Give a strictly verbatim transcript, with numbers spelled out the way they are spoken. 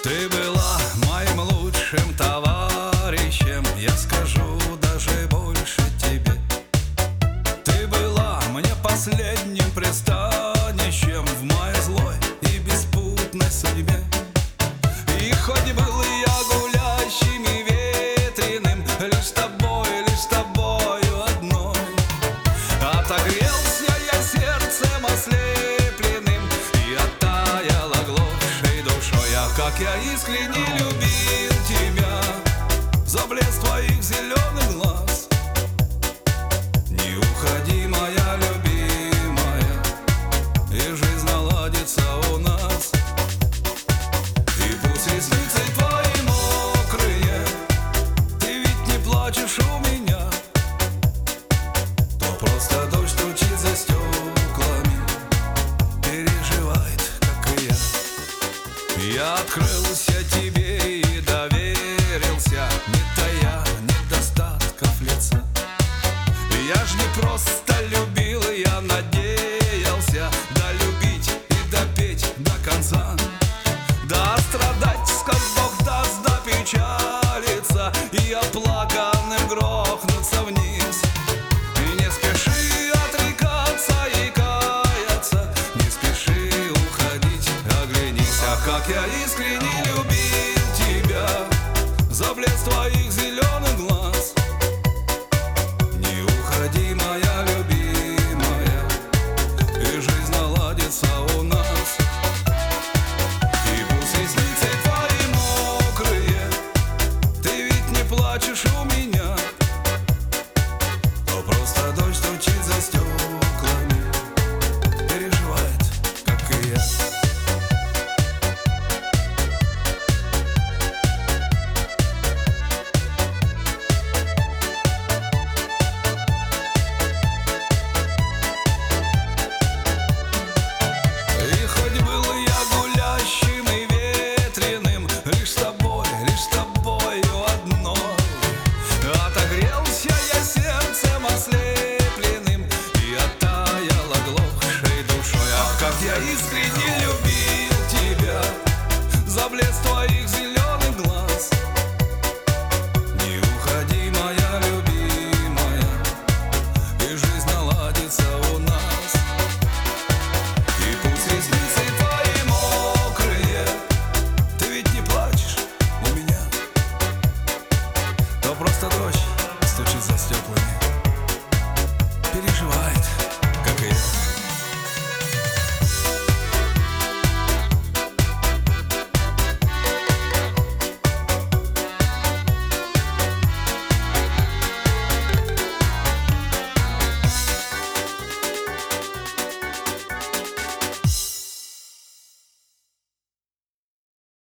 Ты была моим лучшим товарищем, я скажу даже больше тебе. Ты была мне последним пристанищем в моей злой и беспутной судьбе. И хоть был я гулящим и ветреным, лишь с тобой, лишь с тобою одной отогрелся я сердцем ослепленным и оттаял оглохшей душой. А как я искренне любил тебя за блеск твоих зеленых глаз. Не уходи, моя любимая, и жизнь наладится у нас. И пусть ресницы твои мокрые, ты ведь не плачешь у меня, то просто дождь стучит за стеклами, переживает, как и я. Я открылся тебе и доверился, не тая недостатков лица. Я ж не просто любил, я надеялся долюбить и допеть до конца, да страдать, сколь Бог даст, да печалиться и оплаканным грохнуться вниз. И не спеши отрекаться и каяться, не спеши уходить, оглянись. А как я искренне любил тебя за блеск твоих зеленых